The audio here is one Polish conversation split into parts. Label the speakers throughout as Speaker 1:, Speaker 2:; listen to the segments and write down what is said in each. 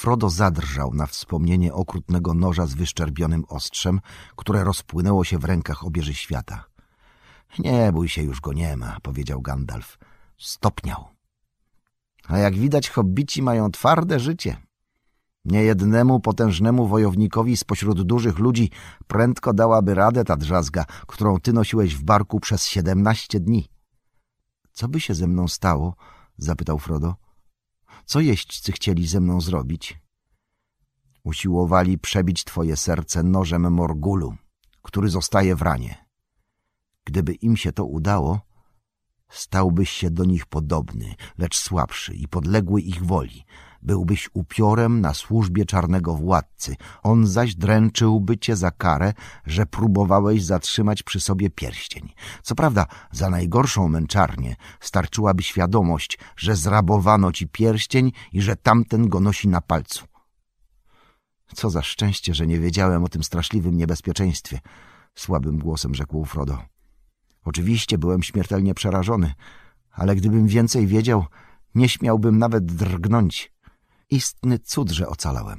Speaker 1: Frodo zadrżał na wspomnienie okrutnego noża z wyszczerbionym ostrzem, które rozpłynęło się w rękach obieży świata. Nie bój się, już go nie ma, powiedział Gandalf. Stopniał. A jak widać, hobbici mają twarde życie. Niejednemu potężnemu wojownikowi spośród dużych ludzi prędko dałaby radę ta drzazga, którą ty nosiłeś w barku przez 17 dni. Co by się ze mną stało? Zapytał Frodo. Co jeźdźcy chcieli ze mną zrobić? Usiłowali przebić twoje serce nożem Morgulu, który zostaje w ranie. Gdyby im się to udało, stałbyś się do nich podobny, lecz słabszy i podległy ich woli. Byłbyś upiorem na służbie czarnego władcy. On zaś dręczyłby cię za karę, że próbowałeś zatrzymać przy sobie pierścień. Co prawda za najgorszą męczarnię starczyłaby świadomość, że zrabowano ci pierścień i że tamten go nosi na palcu. Co za szczęście, że nie wiedziałem o tym straszliwym niebezpieczeństwie, słabym głosem rzekł Frodo. Oczywiście byłem śmiertelnie przerażony, ale gdybym więcej wiedział, nie śmiałbym nawet drgnąć. Istny cud, że ocalałem.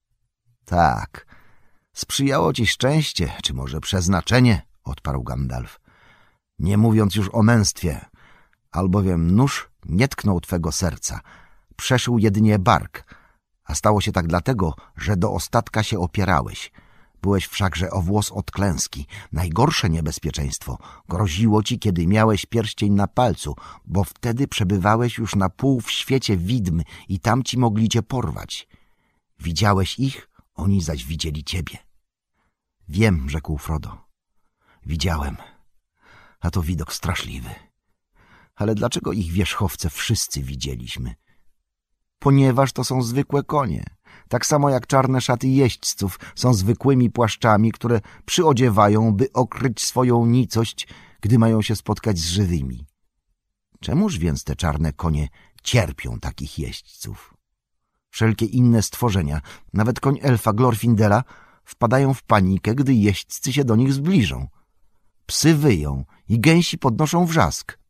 Speaker 1: Tak, sprzyjało ci szczęście, czy może przeznaczenie, odparł Gandalf. Nie mówiąc już o męstwie, albowiem nóż nie tknął twego serca, przeszył jedynie bark, a stało się tak dlatego, że do ostatka się opierałeś. Byłeś wszakże o włos od klęski. Najgorsze niebezpieczeństwo groziło ci, kiedy miałeś pierścień na palcu, bo wtedy przebywałeś już na pół w świecie widm i tamci mogli cię porwać. Widziałeś ich, oni zaś widzieli ciebie. Wiem, rzekł Frodo. Widziałem, a to widok straszliwy. Ale dlaczego ich wierzchowce wszyscy widzieliśmy? Ponieważ to są zwykłe konie. Tak samo jak czarne szaty jeźdźców są zwykłymi płaszczami, które przyodziewają, by okryć swoją nicość, gdy mają się spotkać z żywymi. Czemuż więc te czarne konie cierpią takich jeźdźców? Wszelkie inne stworzenia, nawet koń elfa Glorfindela, wpadają w panikę, gdy jeźdźcy się do nich zbliżą. Psy wyją i gęsi podnoszą wrzask.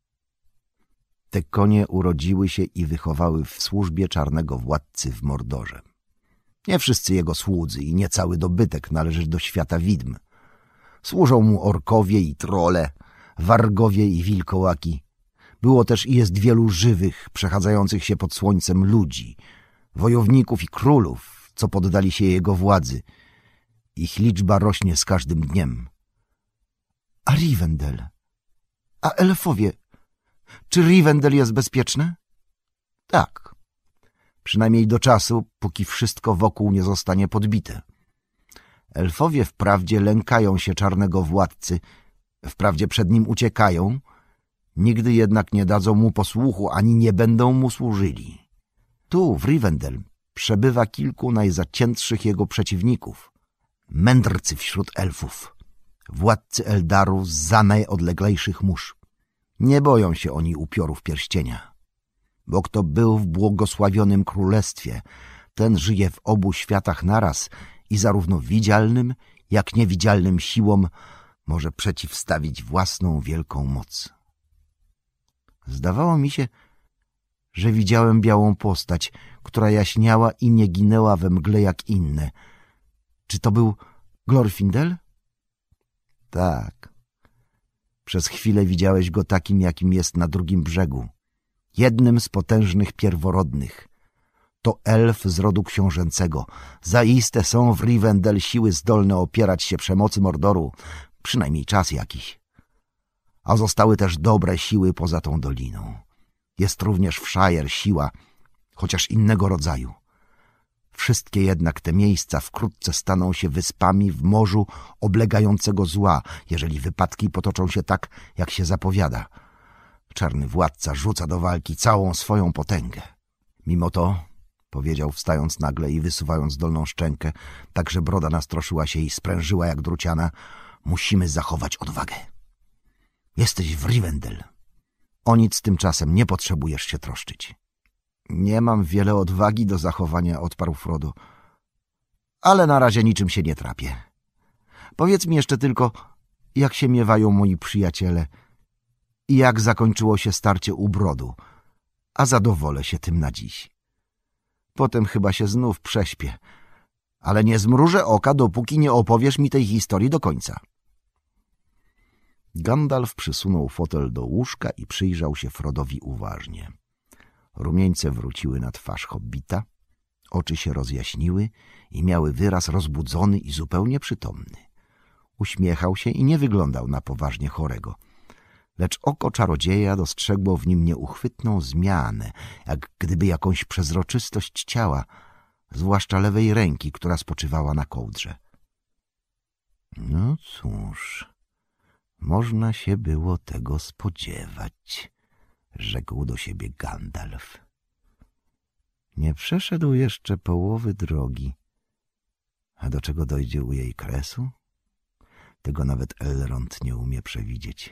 Speaker 1: Te konie urodziły się i wychowały w służbie czarnego władcy w Mordorze. Nie wszyscy jego słudzy i nie cały dobytek należy do świata widm. Służą mu orkowie i trole, wargowie i wilkołaki. Było też i jest wielu żywych, przechadzających się pod słońcem ludzi, wojowników i królów, co poddali się jego władzy. Ich liczba rośnie z każdym dniem. A Rivendell? A elfowie? Czy Rivendell jest bezpieczne? Tak. Przynajmniej do czasu, póki wszystko wokół nie zostanie podbite. Elfowie wprawdzie lękają się czarnego władcy, wprawdzie przed nim uciekają, nigdy jednak nie dadzą mu posłuchu, ani nie będą mu służyli. Tu, w Rivendell, przebywa kilku najzaciętszych jego przeciwników. Mędrcy wśród elfów, władcy Eldaru zza najodleglejszych mórz. Nie boją się oni upiorów pierścienia. Bo kto był w błogosławionym królestwie, ten żyje w obu światach naraz i zarówno widzialnym, jak niewidzialnym siłom może przeciwstawić własną wielką moc. Zdawało mi się, że widziałem białą postać, która jaśniała i nie ginęła we mgle jak inne. Czy to był Glorfindel? Tak. Przez chwilę widziałeś go takim, jakim jest na drugim brzegu. Jednym z potężnych pierworodnych. To elf z rodu książęcego. Zaiste są w Rivendell siły zdolne opierać się przemocy Mordoru, przynajmniej czas jakiś. A zostały też dobre siły poza tą doliną. Jest również w Shire siła, chociaż innego rodzaju. Wszystkie jednak te miejsca wkrótce staną się wyspami w morzu oblegającego zła, jeżeli wypadki potoczą się tak, jak się zapowiada. Czarny władca rzuca do walki całą swoją potęgę. Mimo to, powiedział wstając nagle i wysuwając dolną szczękę, tak że broda nastroszyła się i sprężyła jak druciana, musimy zachować odwagę. Jesteś w Rivendell. O nic tymczasem nie potrzebujesz się troszczyć. Nie mam wiele odwagi do zachowania, odparł Frodo. Ale na razie niczym się nie trapię. Powiedz mi jeszcze tylko, jak się miewają moi przyjaciele i jak zakończyło się starcie u brodu, a zadowolę się tym na dziś. Potem chyba się znów prześpię, ale nie zmrużę oka, dopóki nie opowiesz mi tej historii do końca. Gandalf przysunął fotel do łóżka i przyjrzał się Frodowi uważnie. Rumieńce wróciły na twarz hobbita, oczy się rozjaśniły i miały wyraz rozbudzony i zupełnie przytomny. Uśmiechał się i nie wyglądał na poważnie chorego, lecz oko czarodzieja dostrzegło w nim nieuchwytną zmianę, jak gdyby jakąś przezroczystość ciała, zwłaszcza lewej ręki, która spoczywała na kołdrze. No cóż, można się było tego spodziewać, rzekł do siebie Gandalf. Nie przeszedł jeszcze połowy drogi, a do czego dojdzie u jej kresu? Tego nawet Elrond nie umie przewidzieć.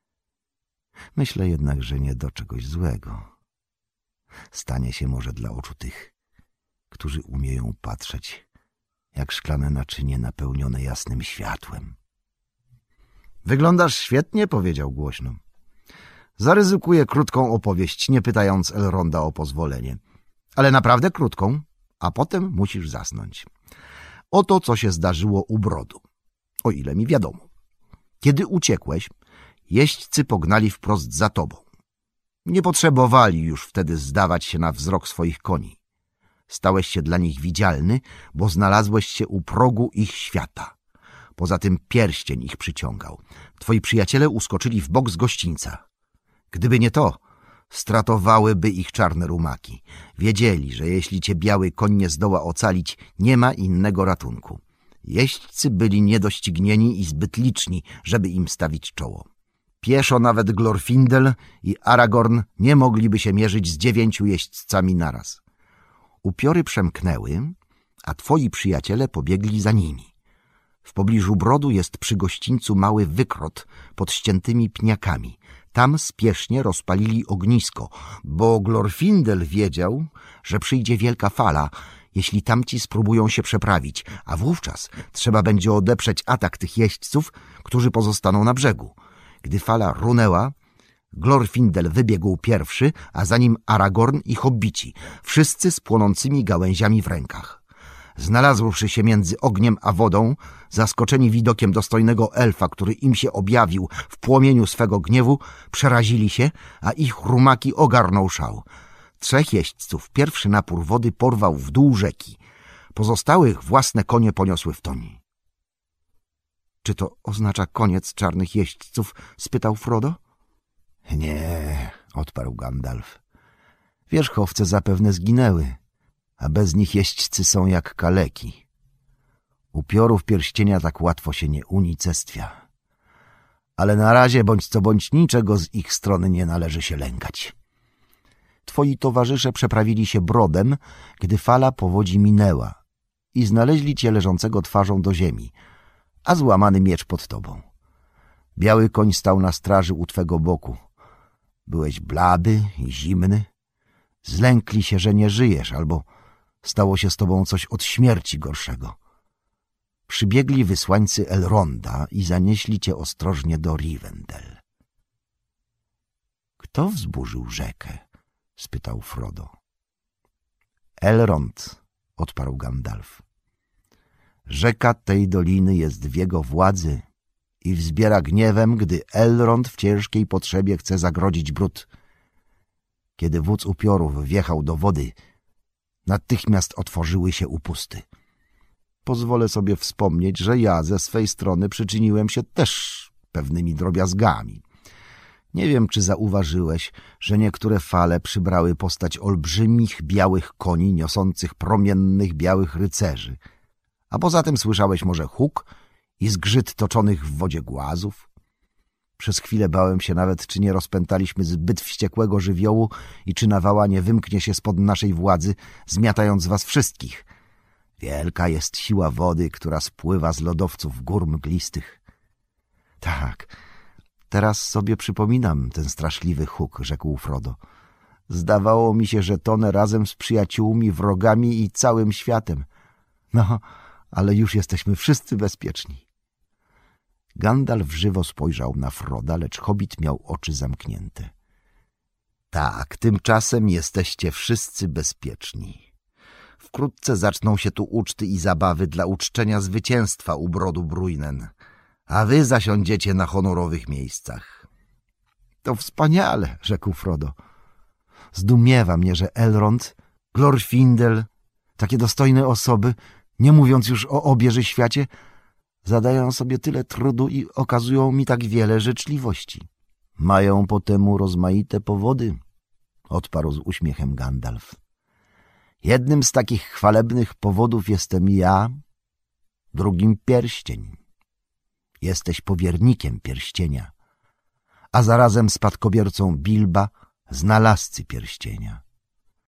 Speaker 1: Myślę jednak, że nie do czegoś złego. Stanie się może dla oczu tych, którzy umieją patrzeć, jak szklane naczynie napełnione jasnym światłem. Wyglądasz świetnie, powiedział głośno. Zaryzykuję krótką opowieść, nie pytając Elronda o pozwolenie. Ale naprawdę krótką, a potem musisz zasnąć. Oto, co się zdarzyło u Brodu, o ile mi wiadomo. Kiedy uciekłeś, jeźdźcy pognali wprost za tobą. Nie potrzebowali już wtedy zdawać się na wzrok swoich koni. Stałeś się dla nich widzialny, bo znalazłeś się u progu ich świata. Poza tym pierścień ich przyciągał. Twoi przyjaciele uskoczyli w bok z gościńca. Gdyby nie to, stratowałyby ich czarne rumaki. Wiedzieli, że jeśli cię biały koń nie zdoła ocalić, nie ma innego ratunku. Jeźdźcy byli niedoścignieni i zbyt liczni, żeby im stawić czoło. Pieszo nawet Glorfindel i Aragorn nie mogliby się mierzyć z 9 jeźdźcami naraz. Upiory przemknęły, a twoi przyjaciele pobiegli za nimi. W pobliżu Brodu jest przy gościńcu mały wykrot pod ściętymi pniakami. Tam spiesznie rozpalili ognisko, bo Glorfindel wiedział, że przyjdzie wielka fala, jeśli tamci spróbują się przeprawić, a wówczas trzeba będzie odeprzeć atak tych jeźdźców, którzy pozostaną na brzegu. Gdy fala runęła, Glorfindel wybiegł pierwszy, a za nim Aragorn i hobbici, wszyscy z płonącymi gałęziami w rękach. Znalazłszy się między ogniem a wodą, zaskoczeni widokiem dostojnego elfa, który im się objawił w płomieniu swego gniewu, przerazili się, a ich rumaki ogarnął szał. 3 jeźdźców pierwszy napór wody porwał w dół rzeki. Pozostałych własne konie poniosły w toń. — Czy to oznacza koniec czarnych jeźdźców? — spytał Frodo. — Nie — odparł Gandalf. — Wierzchowce zapewne zginęły, a bez nich jeźdźcy są jak kaleki. Upiorów pierścienia tak łatwo się nie unicestwia. Ale na razie bądź co bądź niczego z ich strony nie należy się lękać. Twoi towarzysze przeprawili się Brodem, gdy fala powodzi minęła i znaleźli cię leżącego twarzą do ziemi, a złamany miecz pod tobą. Biały koń stał na straży u twego boku. Byłeś blady i zimny. Zlękli się, że nie żyjesz, albo stało się z tobą coś od śmierci gorszego. Przybiegli wysłańcy Elronda i zanieśli cię ostrożnie do Rivendell. — Kto wzburzył rzekę? — spytał Frodo. — Elrond — odparł Gandalf. — Rzeka tej doliny jest w jego władzy i wzbiera gniewem, gdy Elrond w ciężkiej potrzebie chce zagrodzić bród. Kiedy wódz upiorów wjechał do wody, natychmiast otworzyły się upusty. Pozwolę sobie wspomnieć, że ja ze swej strony przyczyniłem się też pewnymi drobiazgami. Nie wiem, czy zauważyłeś, że niektóre fale przybrały postać olbrzymich białych koni niosących promiennych białych rycerzy. A poza tym słyszałeś może huk i zgrzyt toczonych w wodzie głazów? Przez chwilę bałem się nawet, czy nie rozpętaliśmy zbyt wściekłego żywiołu i czy nawała nie wymknie się spod naszej władzy, zmiatając was wszystkich. Wielka jest siła wody, która spływa z lodowców gór mglistych. Tak, teraz sobie przypominam ten straszliwy huk, rzekł Frodo. Zdawało mi się, że tonę razem z przyjaciółmi, wrogami i całym światem. No, ale już jesteśmy wszyscy bezpieczni. Gandalf żywo spojrzał na Froda, lecz hobbit miał oczy zamknięte. Tak, tymczasem jesteście wszyscy bezpieczni. wkrótce zaczną się tu uczty i zabawy dla uczczenia zwycięstwa u brodu Brujnen, a wy zasiądziecie na honorowych miejscach. To wspaniale, rzekł Frodo. Zdumiewa mnie, że Elrond, Glorfindel, takie dostojne osoby, nie mówiąc już o obieży świacie, zadają sobie tyle trudu i okazują mi tak wiele życzliwości. Mają po temu rozmaite powody, odparł z uśmiechem Gandalf. Jednym z takich chwalebnych powodów jestem ja, drugim pierścień. Jesteś powiernikiem pierścienia, a zarazem spadkobiercą Bilba, znalazcy pierścienia.